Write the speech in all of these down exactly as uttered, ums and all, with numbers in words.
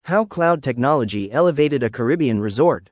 How cloud technology elevated a Caribbean resort.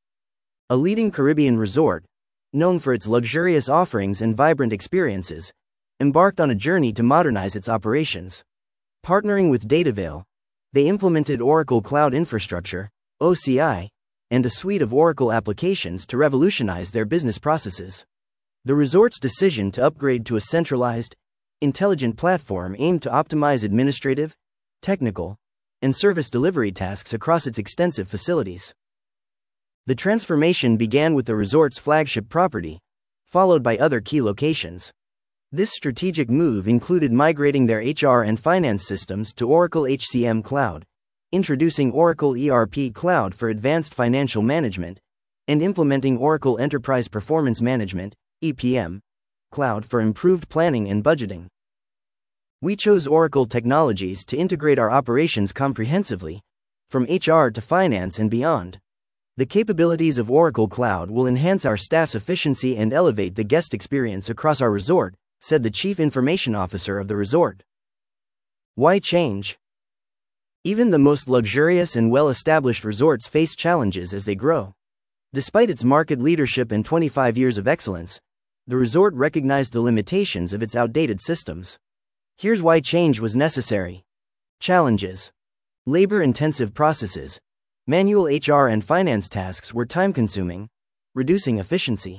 A leading Caribbean resort, known for its luxurious offerings and vibrant experiences, embarked on a journey to modernize its operations. Partnering with Datavale, they implemented Oracle Cloud Infrastructure, O C I, and a suite of Oracle applications to revolutionize their business processes. The resort's decision to upgrade to a centralized, intelligent platform aimed to optimize administrative, technical, and service delivery tasks across its extensive facilities. The transformation began with the resort's flagship property, followed by other key locations. This strategic move included migrating their H R and finance systems to Oracle H C M Cloud, introducing Oracle E R P Cloud for advanced financial management, and implementing Oracle Enterprise Performance Management, E P M, Cloud for improved planning and budgeting. We chose Oracle technologies to integrate our operations comprehensively, from H R to finance and beyond. The capabilities of Oracle Cloud will enhance our staff's efficiency and elevate the guest experience across our resort, said the Chief Information Officer of the resort. Why change? Even the most luxurious and well-established resorts face challenges as they grow. Despite its market leadership and twenty-five years of excellence, the resort recognized the limitations of its outdated systems. Here's why change was necessary. Challenges. Labor-intensive processes. Manual H R and finance tasks were time-consuming, reducing efficiency.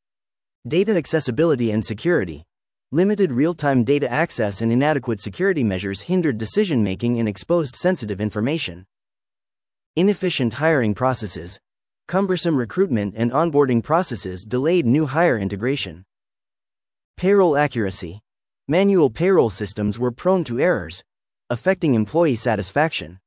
Data accessibility and security. Limited real-time data access and inadequate security measures hindered decision-making and exposed sensitive information. Inefficient hiring processes. Cumbersome recruitment and onboarding processes delayed new hire integration. Payroll accuracy. Manual payroll systems were prone to errors, affecting employee satisfaction.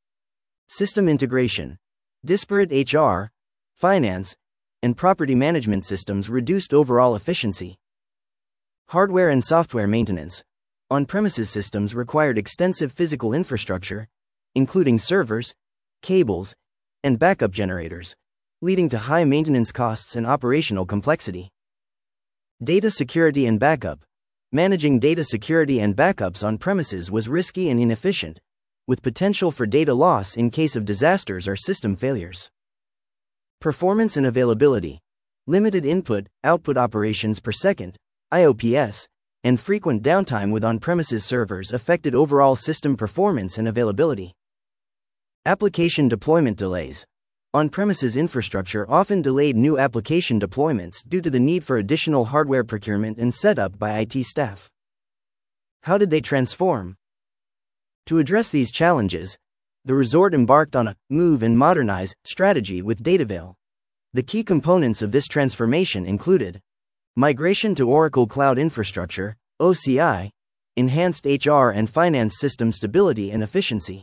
System integration. Disparate H R, finance, and property management systems reduced overall efficiency. Hardware and software maintenance. On-premises systems required extensive physical infrastructure, including servers, cables, and backup generators, leading to high maintenance costs and operational complexity. Data security and backup. Managing data security and backups on premises was risky and inefficient, with potential for data loss in case of disasters or system failures. Performance and availability. Limited input-output operations per second, I O P S, and frequent downtime with on-premises servers affected overall system performance and availability. Application deployment delays. On-premises infrastructure often delayed new application deployments due to the need for additional hardware procurement and setup by I T staff. How did they transform? To address these challenges, the resort embarked on a move and modernize strategy with Datavale. The key components of this transformation included migration to Oracle Cloud Infrastructure, O C I, enhanced H R and finance system stability and efficiency.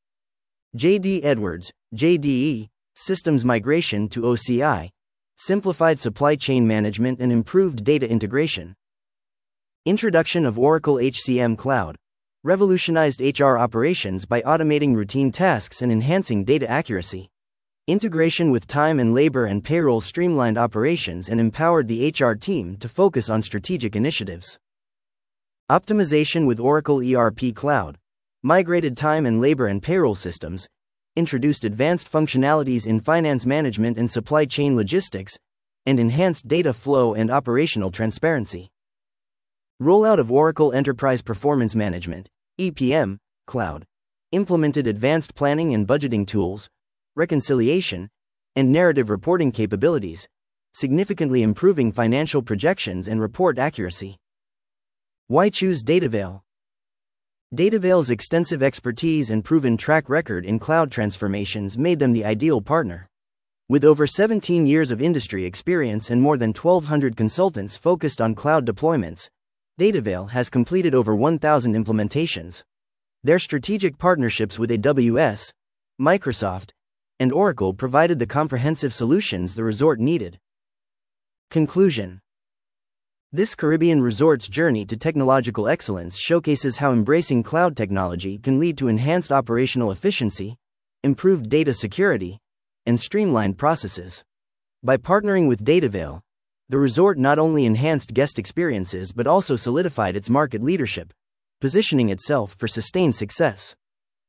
J D Edwards, J D E, systems migration to O C I, simplified supply chain management and improved data integration. Introduction of Oracle H C M Cloud, revolutionized H R operations by automating routine tasks and enhancing data accuracy. Integration with time and labor and payroll streamlined operations and empowered the H R team to focus on strategic initiatives. Optimization with Oracle E R P Cloud, migrated time and labor and payroll systems, introduced advanced functionalities in finance management and supply chain logistics, and enhanced data flow and operational transparency. Rollout of Oracle Enterprise Performance Management, E P M, Cloud, implemented advanced planning and budgeting tools, reconciliation, and narrative reporting capabilities, significantly improving financial projections and report accuracy. Why choose Datavale? Datavale's extensive expertise and proven track record in cloud transformations made them the ideal partner. With over seventeen years of industry experience and more than twelve hundred consultants focused on cloud deployments, Datavale has completed over one thousand implementations. Their strategic partnerships with A W S, Microsoft, and Oracle provided the comprehensive solutions the resort needed. Conclusion. This Caribbean resort's journey to technological excellence showcases how embracing cloud technology can lead to enhanced operational efficiency, improved data security, and streamlined processes. By partnering with Datavale, the resort not only enhanced guest experiences but also solidified its market leadership, positioning itself for sustained success.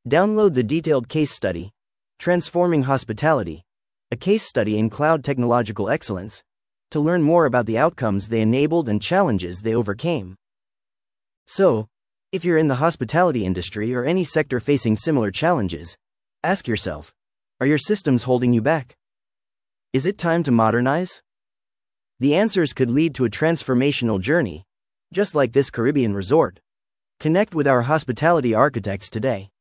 Download the detailed case study, Transforming Hospitality, a case study in cloud technological excellence, to learn more about the outcomes they enabled and challenges they overcame. So, if you're in the hospitality industry or any sector facing similar challenges, ask yourself, are your systems holding you back? Is it time to modernize? The answers could lead to a transformational journey, just like this Caribbean resort. Connect with our hospitality architects today.